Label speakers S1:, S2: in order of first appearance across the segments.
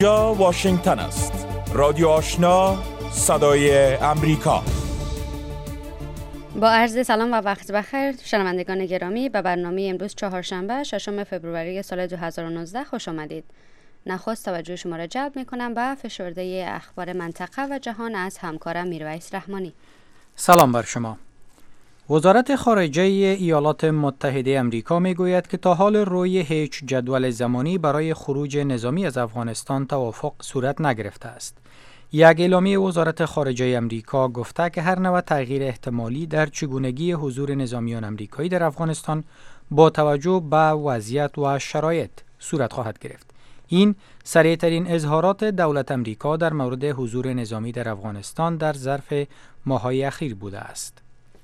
S1: یا واشنگتن است. رادیو آشنا، صدای امریکا.
S2: با عرض سلام و وقت بخیر شنوندگان گرامی، به برنامه امروز چهارشنبه 6 فوریه سال 2019 خوش آمدید. نخست توجه شما را جلب می‌کنم به فشرده اخبار منطقه و جهان از همکارم میرویس رحمانی.
S3: سلام بر شما. وزارت خارجه ایالات متحده آمریکا میگوید که تا حال روی هیچ جدول زمانی برای خروج نظامی از افغانستان توافق صورت نگرفته است. یک اعلامیه وزارت خارجه آمریکا گفته که هر نوع تغییر احتمالی در چگونگی حضور نظامیان آمریکایی در افغانستان با توجه به وضعیت و شرایط صورت خواهد گرفت. این سریع‌ترین اظهارات دولت آمریکا در مورد حضور نظامی در افغانستان در ظرف ماه‌های اخیر بوده است.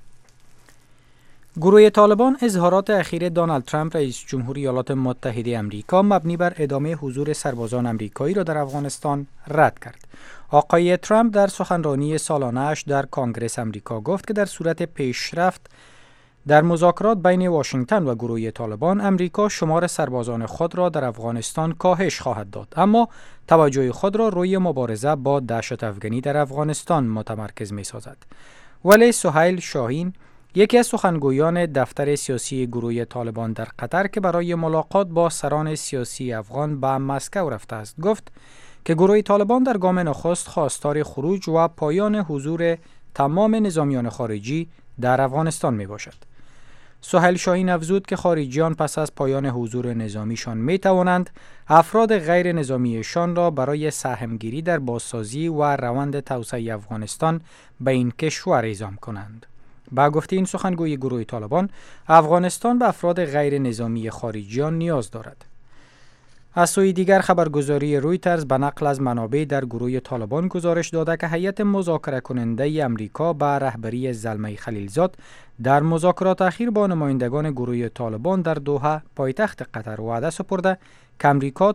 S3: گروه طالبان اظهارات اخیر دونالد ترامپ رئیس جمهور ایالات متحده آمریکا مبنی بر ادامه حضور سربازان آمریکایی را در افغانستان رد کرد. آقای ترامپ در سخنرانی سالانه‌اش در کنگره آمریکا گفت که در صورت پیشرفت در مذاکرات بین واشنگتن و گروه طالبان، آمریکا شمار سربازان خود را در افغانستان کاهش خواهد داد، اما توجه خود را روی مبارزه با دهشت افغانی در افغانستان متمرکز می‌سازد. ولی سهیل شاهین، یکی از سخنگویان دفتر سیاسی گروه طالبان در قطر که برای ملاقات با سران سیاسی افغان به مسکو رفته است، گفت که گروه طالبان در گام نخست خواستار خروج و پایان حضور تمام نظامیان خارجی در افغانستان می باشد. سهیل شاهین افزود که خارجیان پس از پایان حضور نظامیشان می توانند افراد غیر نظامیشان را برای سهمگیری در بازسازی و روند توسعه افغانستان به این کشور اعزام کنند. با گفته این سخنگوی گروه طالبان، افغانستان به افراد غیر نظامی خارجیان نیاز دارد. از سوی دیگر خبرگزاری رویترز به نقل از منابع در گروه طالبان گزارش داده که هیئت مذاکره کننده امریکا به رهبری زلمه خلیلزاد در مذاکرات اخیر با نمایندگان گروه طالبان در دوحه پایتخت قطر وعده سپرده که امریکا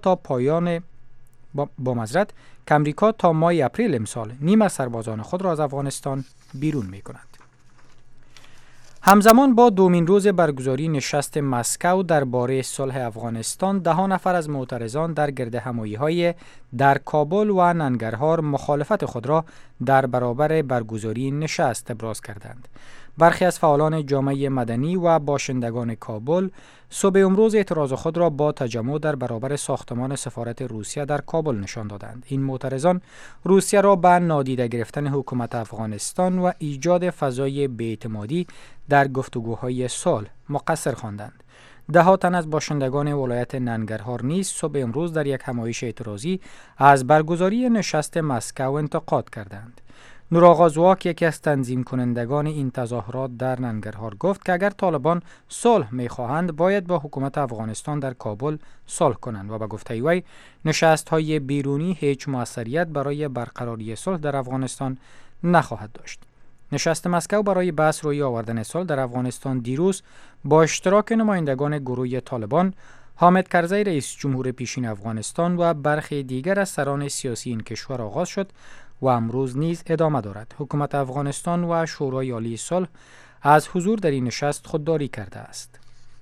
S3: تا ماه اپریل امسال نیم از سربازان خود را از افغانستان بیرون می کند. همزمان با دومین روز برگزاری نشست مسکو درباره صلح افغانستان، 10 نفر از معترضان در گردهمایی‌های در کابل و ننگرهار مخالفت خود را در برابر برگزاری نشست ابراز کردند. برخی از فعالان جامعه مدنی و باشندگان کابل صبح امروز اعتراض خود را با تجمع در برابر ساختمان سفارت روسیه در کابل نشان دادند. این معترضان روسیه را به نادیده گرفتن حکومت افغانستان و ایجاد فضای بی‌اعتمادی در گفتگوهای صلح مقصر خواندند. 10 تن از باشندگان ولایت ننگرهار نیز صبح امروز در یک همایش اعتراضی از برگزاری نشست مسکو انتقاد کردند. نورآغاز واک، یکی از تنظیم کنندگان این تظاهرات در ننگرهار، گفت که اگر طالبان صلح می‌خواهند باید با حکومت افغانستان در کابل صلح کنند و به گفته وی نشست‌های بیرونی هیچ موثریت برای برقراری صلح در افغانستان نخواهد داشت. نشست مسکو برای بحث روی آوردن صلح در افغانستان دیروز با اشتراک نمایندگان گروه طالبان، حامد کرزی رئیس جمهور پیشین افغانستان و برخی دیگر از سران سیاسی این کشور آغاز شد و امروز نیز ادامه دارد. حکومت افغانستان و شورای عالی صلح از حضور در این نشست خودداری کرده است.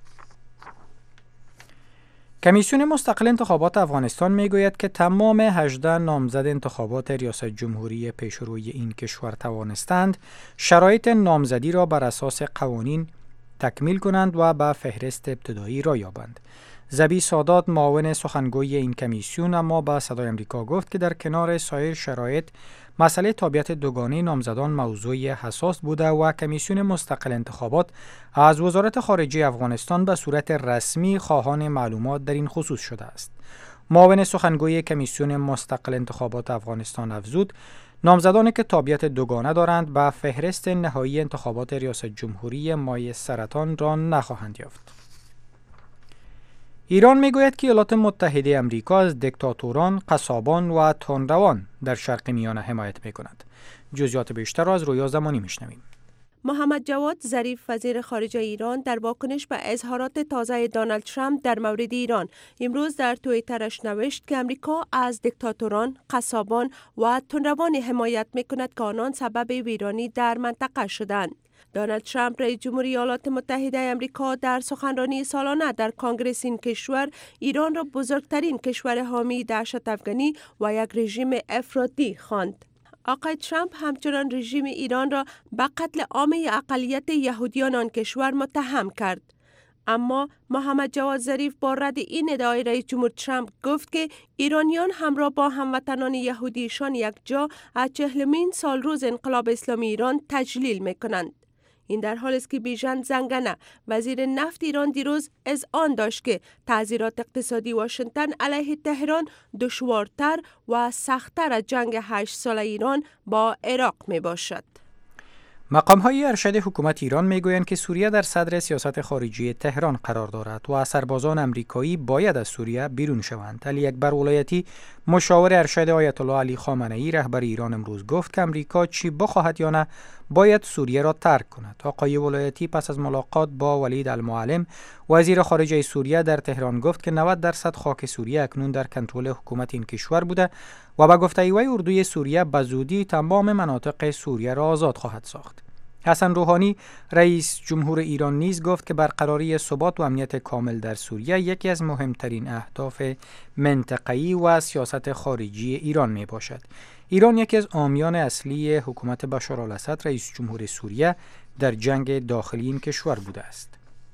S3: کمیسیون مستقل انتخابات افغانستان میگوید که تمام 18 نامزد انتخابات ریاست جمهوری پیشروی این کشور توانستند شرایط نامزدی را بر اساس قوانین تکمیل کنند و به فهرست ابتدایی را یابند. زبی سادات، معاون سخنگوی این کمیسیون، اما با صدای آمریکا گفت که در کنار سایر شرایط مسئله تابعیت دوگانه نامزدان موضوع حساس بوده و کمیسیون مستقل انتخابات از وزارت خارجه افغانستان به صورت رسمی خواهان معلومات در این خصوص شده است. معاون سخنگوی کمیسیون مستقل انتخابات افغانستان افزود نامزدانی که تابعیت دوگانه دارند به فهرست نهایی انتخابات ریاست جمهوری ماه سرطان را نخواهند یافت. ایران میگوید که ایالات متحده آمریکا از دیکتاتوران، قصابان و تندروان در شرق میانه حمایت میکند. جزئیات بیشتر را از رویا زمانی میشنویم.
S4: محمد جواد ظریف وزیر خارجه ایران در واکنش به اظهارات تازه دونالد ترامپ در مورد ایران امروز در توییترش نوشت که امریکا از دیکتاتوران، قصابان و تندروانی حمایت می‌کند که آنان سبب ویرانی در منطقه شدند. دونالد ترامپ رئیس جمهوری ایالات متحده آمریکا در سخنرانی سالانه در کنگره این کشور ایران را بزرگترین کشور حامی دهشت افغانی و یک رژیم افراطی خواند. آقای ترامپ همچنان رژیم ایران را به قتل عام اقلیت یهودیان آن کشور متهم کرد. اما محمد جواد ظریف با رد این ادعای رئیس جمهور ترامپ گفت که ایرانیان همراه با هموطنان یهودیشان یک جا از 40مین سال روز انقلاب اسلامی ایران تجلیل می‌کنند. این در حالی است که بیژن زنگنه وزیر نفت ایران دیروز اذعان داشت که تعزیرات اقتصادی واشنگتن علیه تهران دشوارتر و سخت‌تر از جنگ 8 ساله ایران با عراق می باشد.
S3: مقام‌های ارشد حکومت ایران میگویند که سوریه در صدر سیاست خارجی تهران قرار دارد و سربازان آمریکایی باید از سوریه بیرون شوند. علی اکبر ولایتی مشاور ارشد آیت الله علی خامنه‌ای رهبر ایران امروز گفت که آمریکا چی بخواهد یا نه باید سوریه را ترک کند. آقای ولایتی پس از ملاقات با ولید المعلم وزیر خارجه سوریه در تهران گفت که 90% خاک سوریه اکنون در کنترل حکومت این کشور بوده و به گفته وی اردوی سوریه به زودی تمام مناطق سوریه را آزاد خواهد ساخت. حسن روحانی رئیس جمهور ایران نیز گفت که برقراری ثبات و امنیت کامل در سوریه یکی از مهمترین اهداف منطقه‌ای و سیاست خارجی ایران می باشد. ایران یکی از حامیان اصلی حکومت بشارالاسد رئیس جمهور سوریه در جنگ داخلی این کشور بوده است.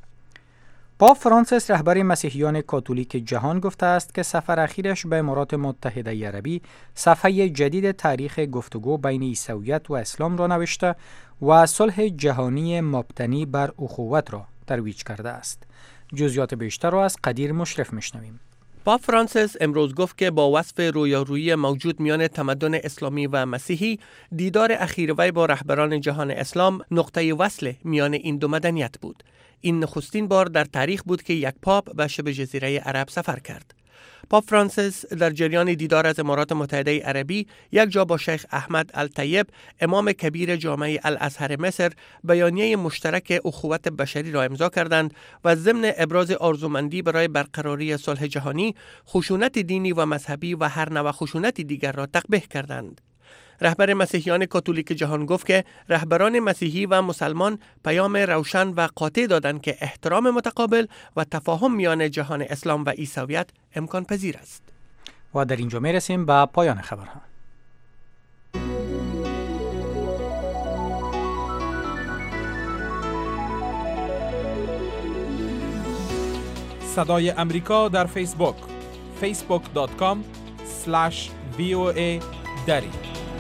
S3: پاپ فرانسیس رهبر مسیحیان کاتولیک جهان گفته است که سفر اخیرش به امارات متحده عربی صفحه جدید تاریخ گفتگو بین عیسویت و اسلام را نوشته و صلح جهانی مبتنی بر اخوت را ترویج کرده است. جزئیات بیشتر را از قدیر مشرف میشنویم.
S5: پاپ فرانسیس امروز گفت که با وصف رویارویی موجود میان تمدن اسلامی و مسیحی، دیدار اخیر وی با رهبران جهان اسلام نقطه وصل میان این دو مدنیت بود. این نخستین بار در تاریخ بود که یک پاپ به شبه جزیره عرب سفر کرد. پاپ فرانسیس در جریان دیدار از امارات متحده عربی یک جا با شیخ احمد الطیب امام کبیر جامعه الازهر مصر بیانیه مشترک اخوت بشری را امضا کردند و ضمن ابراز آرزومندی برای برقراری صلح جهانی، خشونت دینی و مذهبی و هر نوع خشونت دیگر را تقبیح کردند. رهبر مسیحیان کاتولیک جهان گفت که رهبران مسیحی و مسلمان پیام روشن و قاطع دادند که احترام متقابل و تفاهم میان جهان اسلام و عیسویت امکان پذیر است.
S3: و در اینجا میرسیم به پایان خبرها.
S1: صدای امریکا در فیسبوک facebook.com/VOA دری.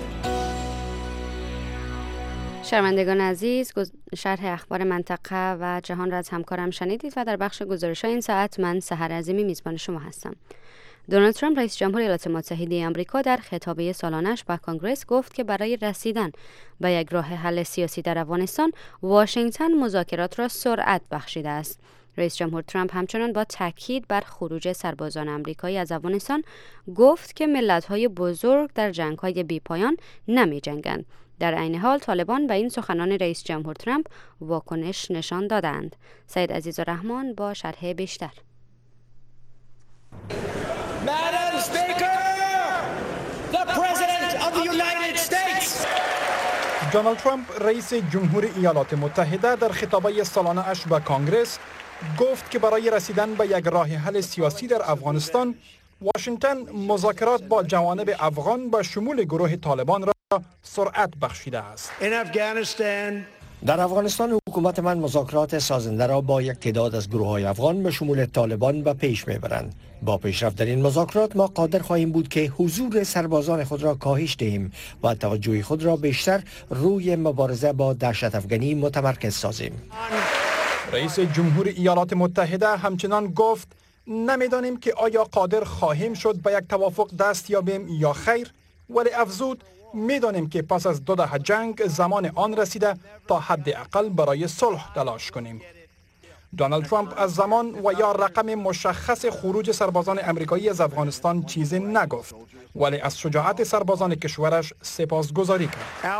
S2: شنوندگان عزیز، شرح اخبار منطقه و جهان را از همکارم شنیدید و در بخش گزارش‌های این ساعت من سحر عظیمی میزبان شما هستم. دونالد ترامپ رئیس جمهور ایالات متحده آمریکا در خطابه سالانه‌اش به کنگره گفت که برای رسیدن به یک راه حل سیاسی در افغانستان، واشنگتن مذاکرات را سرعت بخشیده است. رئیس جمهور ترامپ همچنان با تاکید بر خروج سربازان آمریکایی از افغانستان گفت که ملت‌های بزرگ در جنگ‌های بی‌پایان نمی‌جنگند. در عین حال طالبان به این سخنان رئیس جمهور ترامپ واکنش نشان دادند. سید عزیزالرحمن با شرح بیشتر.
S6: Madam Speaker, the President of the United States.
S7: دونالد ترامپ رئیس جمهور ایالات متحده در خطابه سالانه اش به کنگره گفت که برای رسیدن به یک راه حل سیاسی در افغانستان، واشنگتن مذاکرات با جوانب افغان به شمول گروه طالبان را سرعت بخشیده است.
S8: در افغانستان حکومت من مذاکرات سازنده را با یک تعداد از گروه‌های افغان به شمول طالبان به پیش میبرند. با پیشرفت در این مذاکرات ما قادر خواهیم بود که حضور سربازان خود را کاهش دهیم و توجه خود را بیشتر روی مبارزه با دهشت افغانی متمرکز سازیم.
S7: رئیس جمهور ایالات متحده همچنان گفت نمیدانیم که آیا قادر خواهیم شد به یک توافق دست یابیم یا خیر، ولی افزود میدانیم که پس از 2 دهه جنگ زمان آن رسیده تا حداقل برای صلح تلاش کنیم. دونالد ترامپ از زمان و یا رقم مشخص خروج سربازان امریکایی از افغانستان چیزی نگفت، ولی از شجاعت سربازان کشورش سپاسگزاری کرد.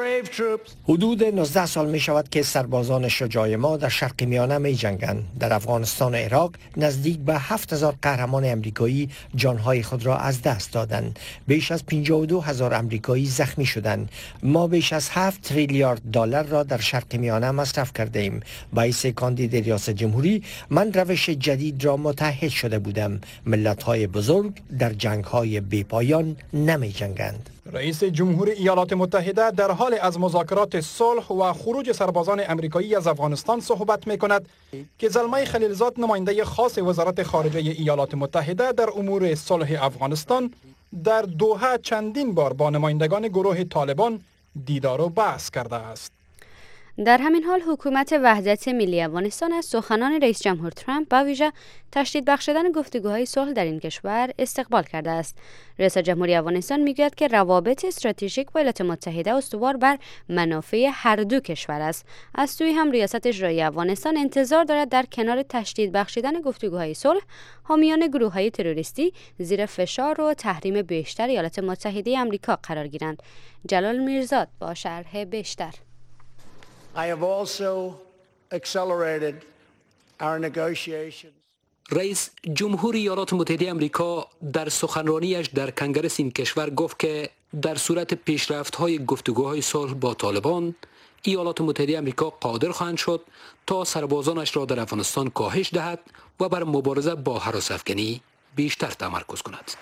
S8: حدود 19 سال می شود که سربازان شجاع ما در شرق میانه می جنگند. در افغانستان و عراق نزدیک به 7000 قهرمان امریکایی جانهای خود را از دست دادند. بیش از 52000 امریکایی زخمی شدند. ما بیش از 7 تریلیارد دلار را در شرق میانه مصرف کرده ایم. باعث کاندید ریاست جمهوری من روش جدید را متحد شده بودم. ملت‌های بزرگ در جنگ‌های بی‌پایان نمی جنگند.
S7: رئیس جمهوری ایالات متحده در حال از مذاکرات صلح و خروج سربازان امریکایی از افغانستان صحبت می کند که زلمه خلیلزاد نماینده خاص وزارت خارجه ایالات متحده در امور صلح افغانستان در دوحه چندین بار با نمایندگان گروه طالبان دیدار و بحث کرده است.
S2: در همین حال حکومت وحدت ملی افغانستان از سخنان رئیس جمهور ترامپ با ویژه تشدید بخشیدن گفتگوهای صلح در این کشور استقبال کرده است. رئیس جمهوری افغانستان میگوید که روابط استراتژیک با ایالات متحده استوار بر منافع هر دو کشور است. از سوی هم ریاست اجرایی افغانستان انتظار دارد در کنار تشدید بخشیدن گفتگوهای صلح، حامیان گروه‌های تروریستی زیر فشار و تحریم بیشتر ایالات متحده آمریکا قرار گیرند. جلال میرزاد با شرح بیشتر.
S9: I have also accelerated our negotiations.
S10: رئیس جمهوری ایالات متحده آمریکا در سخنرانیش در کنگره این کشور گفت که در صورت پیشرفت‌های گفتگوهای صلح با طالبان، ایالات متحده آمریکا قادر خواهند شد تا سربازانش را در افغانستان کاهش دهد و بر مبارزه با هراس‌افکنی بیشتر تمرکز کند.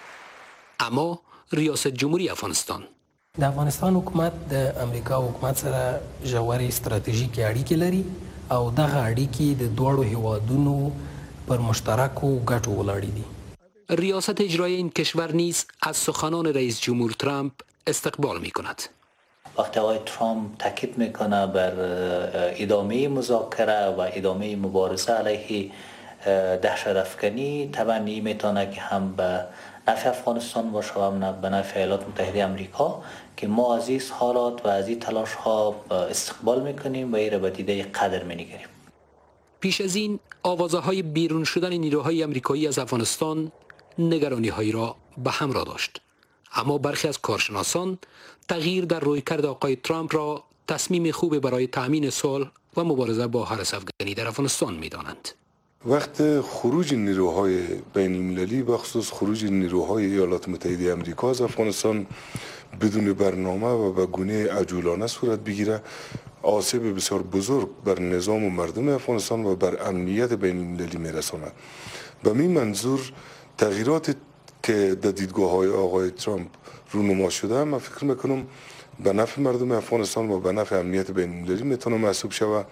S10: اما ریاست جمهوری افغانستان
S11: د افغانستان حکومت د امریکا حکومت سره ژورې استراتیژیکې اړیکې لري او دغه اړیکې د دوړو هیوادونو پر مشترکو ګټو ولاړې دي.
S10: ریاست اجرایی این کشور نیز از سخنان رئیس جمهور ترامپ استقبال می کند.
S12: وقتی آقای ترامپ تاکید میکنه بر ادامه مذاکره و ادامه مبارزه علیه دهشت افکنی، طبعا این میتونه که هم به نفع افغانستان باشه و هم به نفع ایالات متحده آمریکا که ما از این حالات و از این تلاش ها استقبال میکنیم و این را به دیده قدر میگیریم.
S10: پیش از این آوازه های بیرون شدن نیروهای آمریکایی از افغانستان نگرانی هایی را به همراه داشت، اما برخی از کارشناسان تغییر در رویکرد آقای ترامپ را تصمیم خوبی برای تأمین صلح و مبارزه با هراس‌افکنی در افغانستان می‌دانند.
S13: وقت خروج نیروهای بین المللی بخصوص خروج نیروهای ایالات متحده آمریکا از افغانستان بدون برنامه و به گونه عجولانه صورت بگیره، آسیب بسیار بزرگ بر نظام و مردم افغانستان و بر امنیت بین المللی میرساند. به این منظور تغییرات که در دیدگاه‌های آقای ترامپ رونما شده، من فکر میکنم به نفع مردم افغانستان و به نفع امنیت بین المللی میتونه محسوب شود.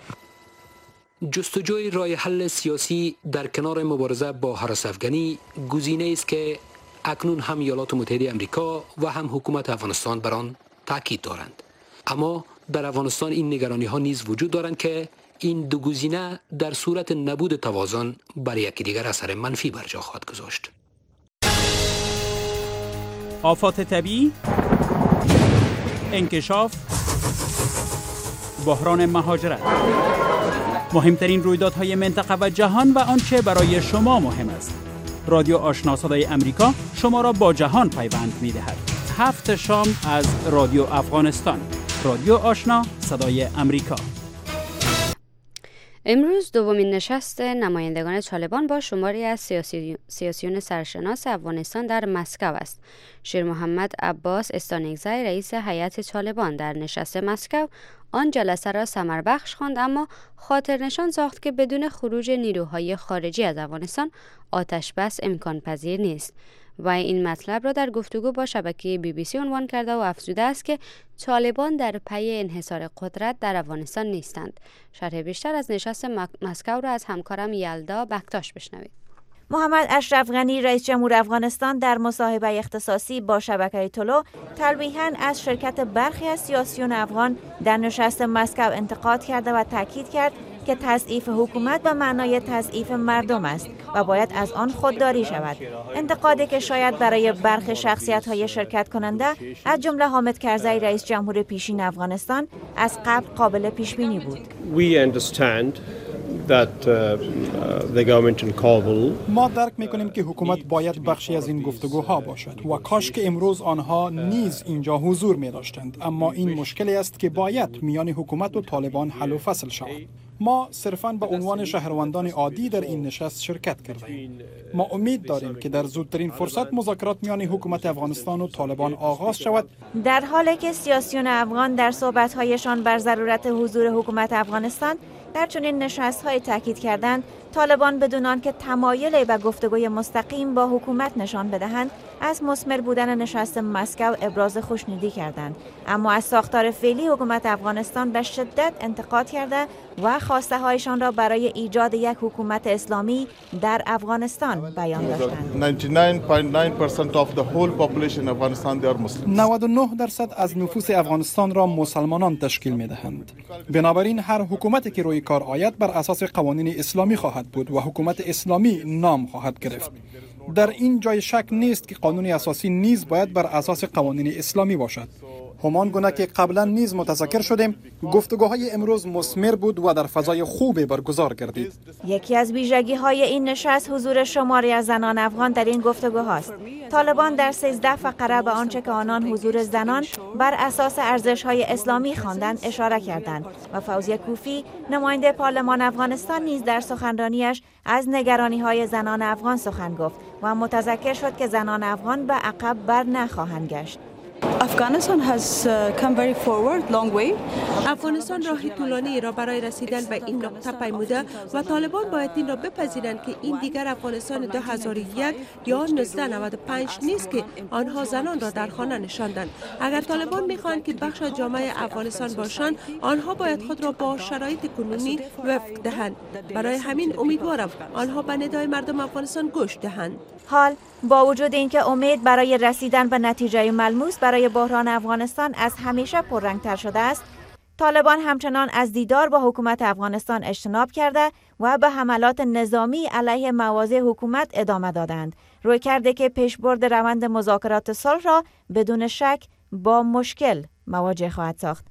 S10: جستجوی راه حل سیاسی در کنار مبارزه با هراس‌افکنی گزینه است که اکنون هم ایالات متحده آمریکا و هم حکومت افغانستان بر آن تاکید دارند. اما در افغانستان این نگرانی ها نیز وجود دارند که این دو گزینه در صورت نبود توازن بر یکدیگر اثر منفی بر جا خواهد گذاشت.
S1: آفات طبیعی، انکشاف، بحران مهاجرت، مهمترین رویدادهای منطقه و جهان و آنچه برای شما مهم است. رادیو آشنا صدای امریکا شما را با جهان پیوند می‌دهد. 7 شام از رادیو افغانستان. رادیو آشنا صدای امریکا.
S2: امروز دومین نشست نمایندگان طالبان با شماری از سیاسیون سرشناس افغانستان در مسکو است. شیر محمد عباس استانگزی رئیس هیئت طالبان در نشست مسکو آن جلسه را ثمربخش خواند، اما خاطر نشان ساخت که بدون خروج نیروهای خارجی از افغانستان آتش بس امکان پذیر نیست و این مطلب را در گفتگو با شبکه BBC عنوان کرده و افزوده است که طالبان در پی انحصار قدرت در افغانستان نیستند. شرح بیشتر از نشست مسکو را از همکارم یلدا بکتاش بشنوید.
S14: محمد اشرف غنی رئیس جمهور افغانستان در مصاحبه اختصاصی با شبکه طلوع تلویحاً از شرکت برخی از سیاسیون افغان در نشست مسکو انتقاد کرده و تاکید کرد که تضعیف حکومت به معنای تضعیف مردم است و باید از آن خودداری شود. انتقادی که شاید برای برخی شخصیت‌های شرکت کننده از جمله حامد کرزی رئیس جمهور پیشین افغانستان از قبل قابل پیش بینی بود.
S15: We understand
S7: ما درک میکنیم که حکومت باید بخشی از این گفتگوها باشد و کاش که امروز آنها نیز اینجا حضور می داشتند، اما این مشکلی است که باید میان حکومت و طالبان حل و فصل شود. ما صرفاً به عنوان شهروندان عادی در این نشست شرکت کردیم. ما امید داریم که در زودترین فرصت مذاکرات میان حکومت افغانستان و طالبان آغاز شود.
S14: در حالی که سیاسیون افغان در صحبت‌هایشان بر ضرورت حضور حکومت افغانستان در چنین نشست‌های تاکید کردند، طالبان بدون آنکه تمایلی به گفتگوی مستقیم با حکومت نشان بدهند، از مثمر بودن نشست مسکو ابراز خوشنودی کردند، اما از ساختار فعلی حکومت افغانستان به شدت انتقاد کرده و خواسته هایشان را برای ایجاد یک حکومت اسلامی در افغانستان بیان داشتند.
S7: 99% از نفوس افغانستان را مسلمانان تشکیل می‌دهند. بنابراین هر حکومتی که روی کار آید بر اساس قوانین اسلامی خواهد بود و حکومت اسلامی نام خواهد گرفت. در این جای شک نیست که قانون اساسی نیز باید بر اساس قوانین اسلامی باشد. همان گونه که قبلا نیز متذکر شدیم، گفتگوهای امروز مثمر بود و در فضای خوبی برگزار گردید.
S14: یکی از ویژگی‌های این نشست حضور شماری از زنان افغان در این گفتگوهاست. طالبان در 13 فقره به آنچه که آنان حضور زنان بر اساس ارزش‌های اسلامی خواندند اشاره کردند و فوزیه کوفی نماینده پارلمان افغانستان نیز در سخنرانیش از نگرانی‌های زنان افغان سخن گفت و متذکر شد که زنان افغان به عقب بر نخواهند گشت.
S4: افغانستان راهی طولانی را برای رسیدن به این نقطه پیموده و طالبان باید این را بپذیرند که این دیگر افغانستان 2001 یا 1995 نیست که آنها زنان را در خانه نشاندند. اگر طالبان میخواهند که بخش از جامعه افغانستان باشند، آنها باید خود را با شرایط کنونی وفق دهند. برای همین امیدوارم آنها به ندای مردم افغانستان گوش دهند.
S14: حال با وجود اینکه امید برای رسیدن به نتیجه ملموس برای بحران افغانستان از همیشه پررنگتر شده است، طالبان همچنان از دیدار با حکومت افغانستان اجتناب کرده و به حملات نظامی علیه مواضع حکومت ادامه دادند، رویکردی که پیشبرد روند مذاکرات صلح را بدون شک با مشکل مواجه خواهد ساخت.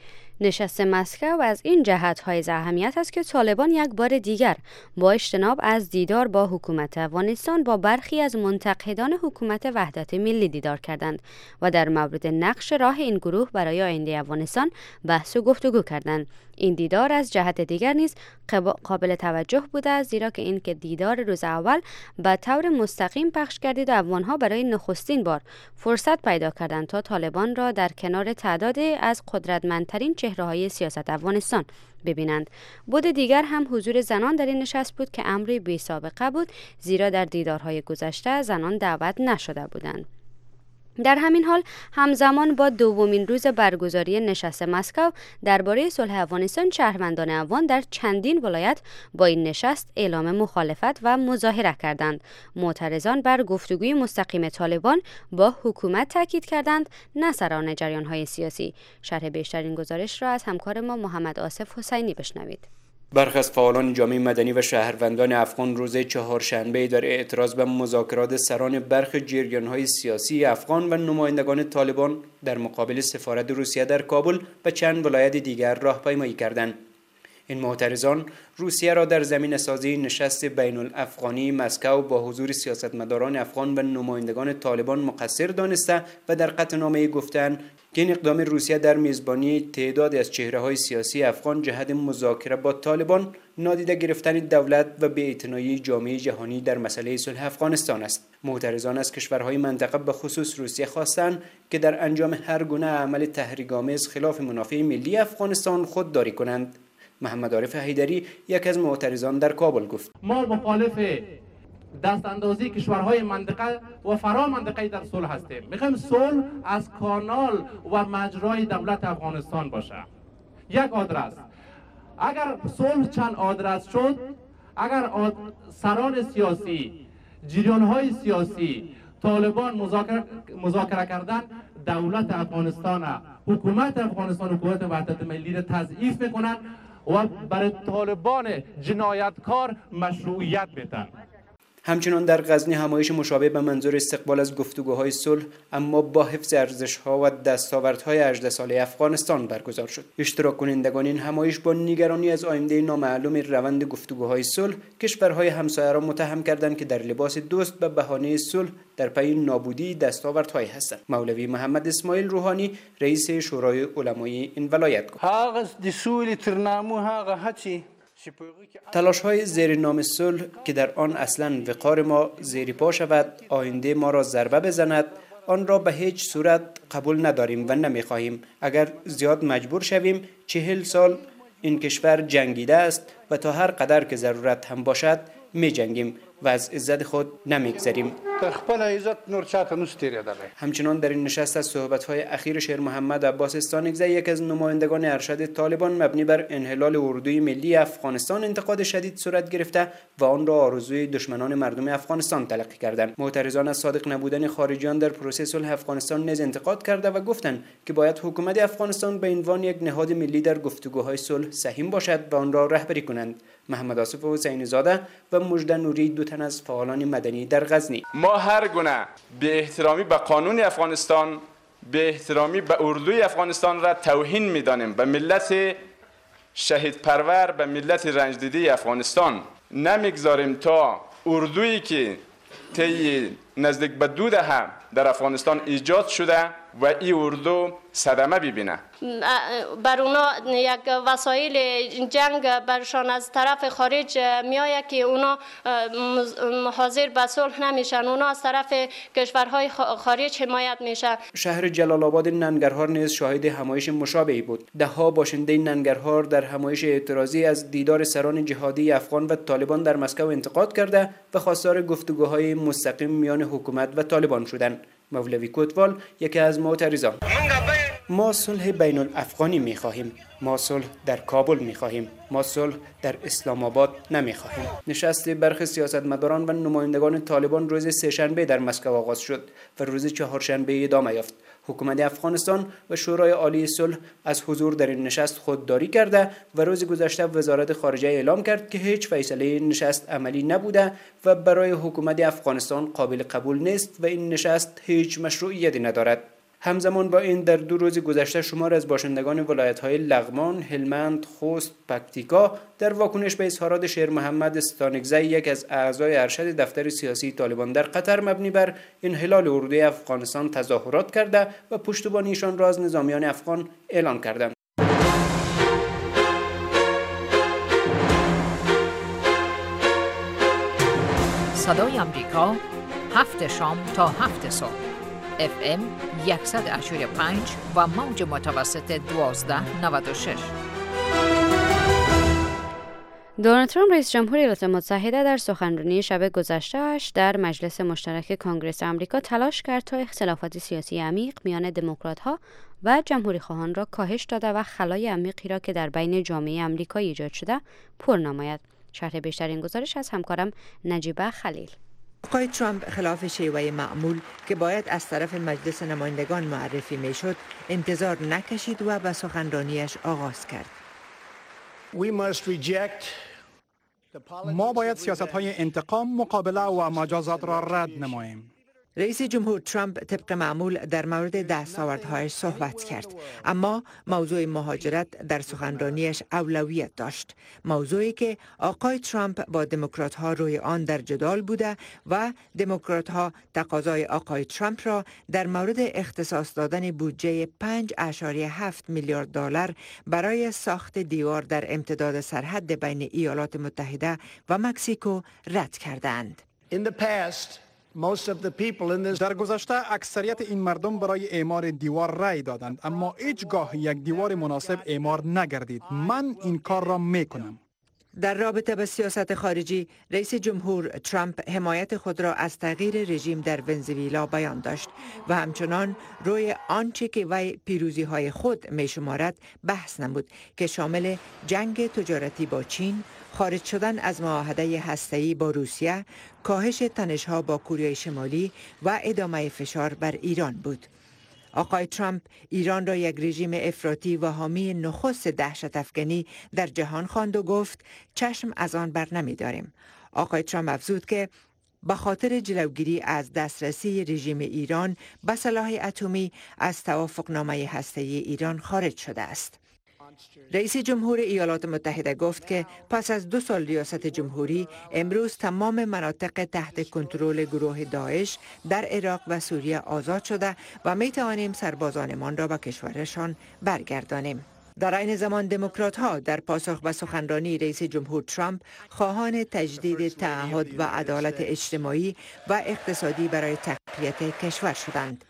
S2: نشست مسکو از این جهت‌های اهمیت است که طالبان یک بار دیگر با اجتناب از دیدار با حکومت افغانستان با برخی از منتقدان حکومت وحدت ملی دیدار کردند و در مورد نقش راه این گروه برای آینده افغانستان بحث و گفتگو کردند. این دیدار از جهت دیگر نیز قابل توجه بوده است، زیرا که این که دیدار روز اول به طور مستقیم پخش گردید و افغان‌ها برای نخستین بار فرصت پیدا کردند تا طالبان را در کنار تعدادی از قدرتمندترین چهره‌های سیاست افغانستان ببینند. بود دیگر هم حضور زنان در این نشست بود که امری بی سابقه بود، زیرا در دیدارهای گذشته زنان دعوت نشده بودند. در همین حال همزمان با دومین روز برگزاری نشست مسکو درباره صلح افغانستان، شهروندان افغان در چندین ولایت با این نشست اعلام مخالفت و مظاهره کردند. معترضان بر گفتگوی مستقیم طالبان با حکومت تاکید کردند، نه سران جریان‌های سیاسی. شرح بیشتر این گزارش را از همکار ما محمد آصف حسینی بشنوید.
S15: برخی از فعالان جامعه مدنی و شهروندان افغان روز چهارشنبه در اعتراض به مذاکرات سران برخی جریان‌های سیاسی افغان و نمایندگان طالبان در مقابل سفارت روسیه در کابل به چند ولایت دیگر راهپیمایی کردند. این معترضان روسیه را در زمینه‌سازی نشست بین الافغانی مسکو با حضور سیاستمداران افغان و نمایندگان طالبان مقصر دانسته و در قطعنامه گفتند که این اقدام روسیه در میزبانی تعدادی از چهره‌های سیاسی افغان جهت مذاکره با طالبان نادیده گرفتن دولت و بی‌اعتنایی جامعه جهانی در مسئله صلح افغانستان است. معترضان از کشورهای منطقه به خصوص روسیه خواستند که در انجام هر گونه عمل تحریک‌آمیز خلاف منافع ملی افغانستان خودداری کنند. محمد عارف حیدری یک از معترضان در کابل گفت:
S16: ما مخالف دست اندازی کشورهای منطقه و فرا منطقه در صلح هستیم. میخوایم صلح از کانال و مجرای دولت افغانستان باشه. یک آدرس. اگر صلح چند آدرس شد، اگر سران سیاسی، جریان‌های سیاسی، طالبان مذاکره کردن، دولت افغانستان، حکومت افغانستان، حکومت وحدت ملی را تضعیف میکنن و برای طالبان جنایتکار مشروعیت میدن.
S15: همچنان در غزنی همایش مشابه به منظور استقبال از گفتگوهای صلح اما با حفظ ارزش‌ها و دستاوردهای 18 ساله افغانستان برگزار شد. اشتراک کنندگان این همایش با نگرانی از آینده نامعلوم روند گفتگوهای صلح کشورهای همسایه را متهم کردند که در لباس دوست به بهانه صلح در پی نابودی دستاوردهای هستند. مولوی محمد اسماعیل روحانی رئیس شورای علمای این ولایت گفت: تلاش‌های زیر نام صلح که در آن اصلاً وقار ما زیر پا شود، آینده ما را ضربه بزند، آن را به هیچ صورت قبول نداریم و نمی‌خواهیم. اگر زیاد مجبور شویم 40 سال این کشور جنگیده است و تا هر قدر که ضرورت هم باشد می جنگیم و از عزت خود نمیگذریم. همچنان در این نشست از صحبت‌های اخیر شیر محمد عباس استانکزی، یک از نمایندگان ارشد طالبان، مبنی بر انحلال اردوی ملی افغانستان انتقاد شدید صورت گرفته و آن را آرزوی دشمنان مردم افغانستان تلقی کردند. معترضان از صادق نبودن خارجیان در پروسه صلح افغانستان نیز انتقاد کرده و گفتند که باید حکومت افغانستان به عنوان یک نهاد ملی در گفتگوهای صلح سهیم باشد و آن را رهبری کنند. محمد آصف حسینی زاده و مژده نوری، دو تن از فعالان مدنی در غزنی:
S17: ما هر گونه به احترامی به قانون افغانستان، به احترامی به اردوی افغانستان را توهین می‌دانیم. به ملت شهید پرور، به ملت رنج دیده افغانستان نمیگذاریم تا اردویی که طی نزدیک به 2 دهه در افغانستان ایجاد شده و این اردو صدمه ببینه.
S18: بر اونا یک وسایل جنگ برشان از طرف خارج میآید که اونا حاضر به صلح نمیشن، اونا از طرف کشورهای خارج حمایت میشن.
S15: شهر جلال آباد ننگرهار نیز شاهد همایش مشابهی بود. دهها باشنده ننگرهار در همایش اعتراضی از دیدار سران جهادی افغان و طالبان در مسکو انتقاد کرده و خواستار گفتگوهای مستقیم میان حکومت و طالبان شدند. مولوی کوتوال یکی از معترضان: ما صلح بین الافغانی می‌خواهیم، ما صلح در کابل می‌خواهیم، ما صلح در اسلام آباد نمی‌خواهیم. نشست برخی سیاستمداران و نمایندگان طالبان روز سه‌شنبه در مسکو آغاز شد و روز چهارشنبه ادامه یافت. حکومت افغانستان و شورای عالی صلح از حضور در این نشست خودداری کرده و روز گذشته وزارت خارجه اعلام کرد که هیچ فیصله نشست عملی نبوده و برای حکومت افغانستان قابل قبول نیست و این نشست هیچ مشروعیتی ندارد. همزمان با این در 2 روز گذشته شمار از باشندگان ولایت‌های لغمان، هلمند، خوست، پکتیکا در واکنش به اظهارات شیر محمد استانکزی، یک از اعضای ارشد دفتر سیاسی طالبان در قطر، مبنی بر انحلال اردوی افغانستان تظاهرات کرده و پشتیبانیشان را از نظامیان افغان اعلان کردند.
S19: صدای آمریکا، 7 شام تا 7 صبح، FM 100.5 و موج متوسط 1296.
S2: دونالد ترامپ رئیس جمهور ایالات متحده در سخنرانی شب گذشته‌اش در مجلس مشترک کنگره آمریکا تلاش کرد تا اختلافات سیاسی عمیق میان دموکرات‌ها و جمهوری‌خواهان را کاهش داده و خلای عمیقی را که در بین جامعه آمریکایی ایجاد شده پر نماید. شرح بیشتر این گزارش از همکارم نجیبه خلیل.
S20: آقای ترامپ خلاف شیوه معمول که باید از طرف مجلس نمایندگان معرفی میشد انتظار نکشید و به سخنرانیش آغاز کرد.
S7: ما باید سیاست‌های انتقام، مقابله و مجازات را رد نماییم.
S20: رئیس جمهور ترامپ طبق معمول در مورد دستاوردهایش صحبت کرد، اما موضوع مهاجرت در سخنرانیش اولویت داشت، موضوعی که آقای ترامپ با دموکرات‌ها روی آن در جدال بوده و دموکرات‌ها تقاضای آقای ترامپ را در مورد اختصاص دادن بودجه 5.7 میلیارد دلار برای ساخت دیوار در امتداد سرحد بین ایالات متحده و مکزیکو رد کردند.
S7: در گذشته اکثریت این مردم برای اعمار دیوار رأی دادند، اما هیچگاه یک دیوار مناسب اعمار نگردید. من این کار را میکنم.
S20: در رابطه با سیاست خارجی، رئیس جمهور ترامپ حمایت خود را از تغییر رژیم در ونزوئلا بیان داشت و همچنان روی آنچه که وی پیروزی های خود می شمارد بحث نمود که شامل جنگ تجارتی با چین، خارج شدن از معاهده هسته‌ای با روسیه، کاهش تنش‌ها با کره شمالی و ادامه فشار بر ایران بود. آقای ترامپ ایران را یک رژیم افراطی و حامی نخست دهشت افکنی در جهان خواند و گفت چشم از آن بر نمی داریم. آقای ترامپ افزود که به خاطر جلوگیری از دسترسی رژیم ایران به سلاح اتمی از توافقنامه هسته‌ای ایران خارج شده است. رئیس جمهور ایالات متحده گفت که پس از 2 سال ریاست جمهوری امروز تمام مناطق تحت کنترل گروه داعش در عراق و سوریه آزاد شده و می توانیم سربازانمان را به کشورشان برگردانیم. در این زمان دموکرات ها در پاسخ به سخنرانی رئیس جمهور ترامپ خواهان تجدید تعهد و عدالت اجتماعی و اقتصادی برای تقویت کشور شدند.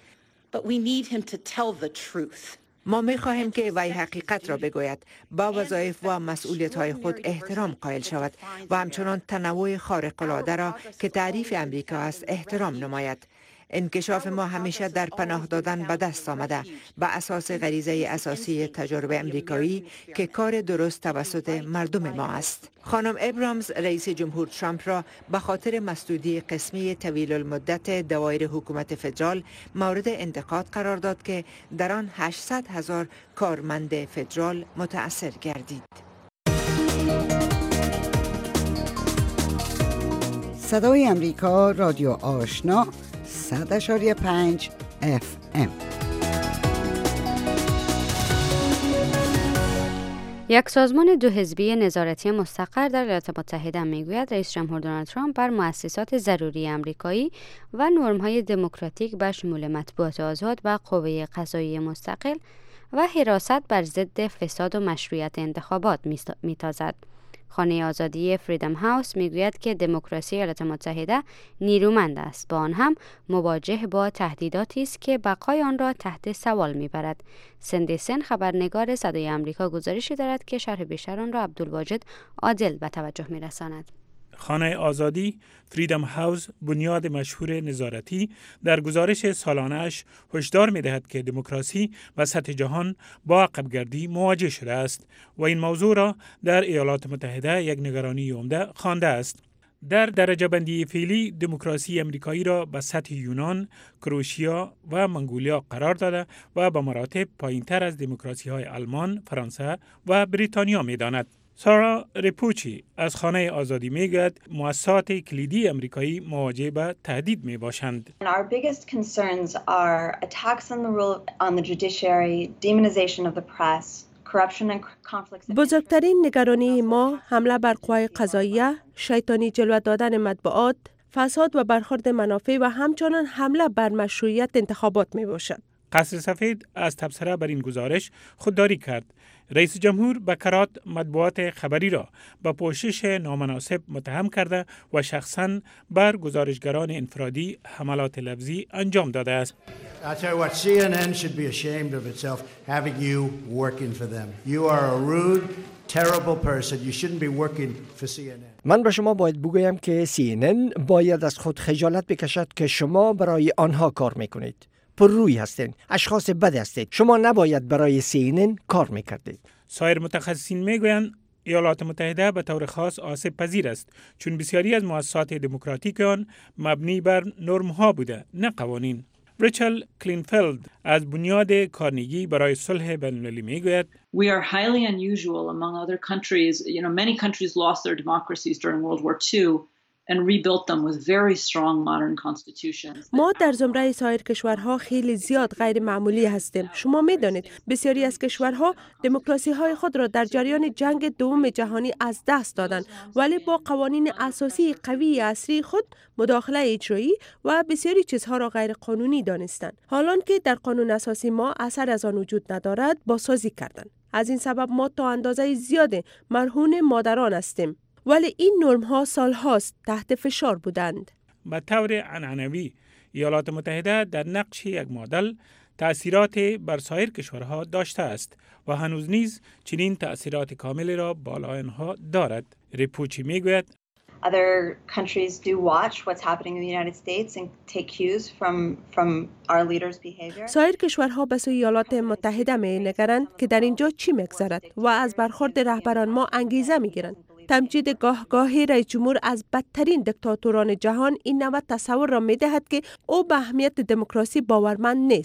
S20: ما می خواهیم که وی حقیقت را بگوید، با وظایف و مسئولیت های خود احترام قائل شود و همچنان تنوع خارق العاده را که تعریف امریکا است احترام نماید. انکشاف ما همیشه در پناه دادن به دست آمده به اساس غریزه اساسی تجارب امریکایی که کار درست توسط مردم ما است. خانم ابرامز رئیس جمهور ترامپ را به خاطر مسدودی قسمی طویل المدت دوایر حکومت فدرال مورد انتقاد قرار داد که در آن 800,000 کارمند فدرال متأثر گردید.
S21: صدای امریکا، رادیو آشنا، 100.5 FM.
S2: یک سازمان 2 حزبی نظارتی مستقر در ایالات متحده میگوید رئیس جمهور دونالد ترامپ بر مؤسسات ضروری آمریکایی و نرم‌های دموکراتیک به شمول مطبوعات آزاد و قوه قضاییه مستقل و حراست بر ضد فساد و مشروعیت انتخابات میتازد. خانه آزادی فریدم هاوس میگوید که دموکراسی ایالات متحده نیرومند است، با آن هم مواجه با تهدیداتی است که بقای آن را تحت سوال میبرد. سندی سن خبرنگار صدای آمریکا گزارشی دارد که شرح بیشتر آن را عبدالواجد عادل به توجه میرساند.
S22: خانه آزادی فریدم هاوس، بنیاد مشهور نظارتی، در گزارش سالانه‌اش هشدار می‌دهد که دموکراسی و سطح جهان با عقب‌گردی مواجه شده است و این موضوع را در ایالات متحده یک نگرانی عمده خوانده است. در درجه بندی فعلی دموکراسی امریکایی را به سطح یونان، کروشیا و منگولیا قرار داده و به مراتب پایین‌تر از دموکراسی‌های آلمان، فرانسه و بریتانیا می‌داند. سارا ریپوچی از خانه آزادی میگوید مؤسسات کلیدی امریکایی مواجه به تهدید می باشند.
S23: Our biggest concerns are attacks on the rule on the judiciary, demonization of the press, corruption and conflicts.
S4: بزرگترین نگرانی ما حمله بر قوای قضاییه، شیطانی جلوه دادن مطبوعات، فساد و برخورد منافع و همچنان حمله بر مشروعیت انتخابات می باشد.
S22: قصر سفید از تبصره بر این گزارش خودداری کرد. رئیس جمهور به کرات مطبوعات خبری را به پوشش نامناسب متهم کرده و شخصاً بر گزارشگران انفرادی حملات لفظی انجام داده است.
S9: I tell you what, CNN should be ashamed of itself having you working for them. You are a rude, terrible person. You shouldn't be working for CNN.
S8: من به شما باید بگویم که CNN باید از خود خجالت بکشد که شما برای آنها کار میکنید. پر روی هستین، اشخاص بد هستید. شما نباید برای CNN کار میکردید.
S22: سایر متخصصین میگویند ایالات متحده به طور خاص آسیب پذیر است چون بسیاری از مؤسسات دموکراتیک آن مبنی بر نرم‌ها بوده نه قوانین. ریچل کلینفلد از بنیاد کارنگی برای صلح بین‌المللی میگوید
S24: We are highly unusual among other countries. Many countries lost their democracies during World War II. And rebuilt them with very strong modern constitutions.
S4: ما در زمره سایر کشورها خیلی زیاد غیر معمولی هستیم. شما می‌دانید بسیاری از کشورها دموکراسی‌های خود را در جریان جنگ دوم جهانی از دست دادند ولی با قوانین اساسی قوی عصری خود مداخله اجرایی و بسیاری چیزها را غیر قانونی دانستند. حالان که در قانون اساسی ما اثر از آن وجود ندارد بازسازی کردند. از این سبب ما تا اندازه زیاد مرهون مادران هستیم. ولی این نرم‌ها سال‌هاست تحت فشار بودند.
S22: به طور عنعنوی ایالات متحده در نقش یک مدل تأثیرات بر سایر کشورها داشته است و هنوز نیز چنین تأثیرات کاملی را بالای آنها دارد. ریپوچی میگوید
S23: Other countries do watch what's happening in the United States and take cues from our leaders' behavior.
S4: سایر کشورها به سوی ایالات متحده می‌نگرند که در اینجا چی می‌گذرد و از برخورد رهبران ما انگیزه می‌گیرند. تمجید گاهی رئیس جمهور از بدترین دیکتاتوران جهان این نوع تصور را می‌دهد که او به اهمیت دموکراسی باورمند نیست.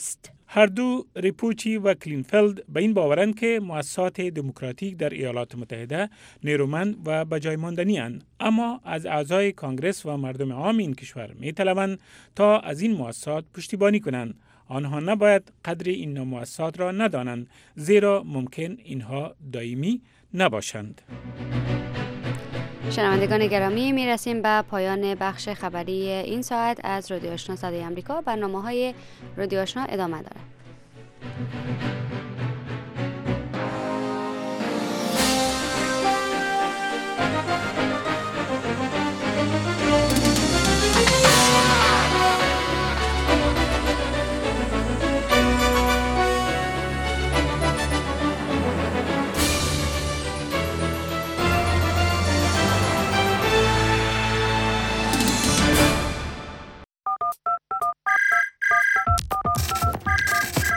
S22: هر دو ریپوچی و کلینفلد به این باورند که مؤسسات دموکراتیک در ایالات متحده نیرومند و بجای ماندنی اند، اما از اعضای کانگرس و مردم عام این کشور می طلبند تا از این مؤسسات پشتیبانی کنند. آنها نباید قدر این مؤسسات را ندانند، زیرا ممکن اینها دائمی نباشند.
S2: شنوندگان گرامی، می رسیم به پایان بخش خبری این ساعت از رادیو آشنا صدای آمریکا. برنامه‌های رادیو آشنا ادامه دارد.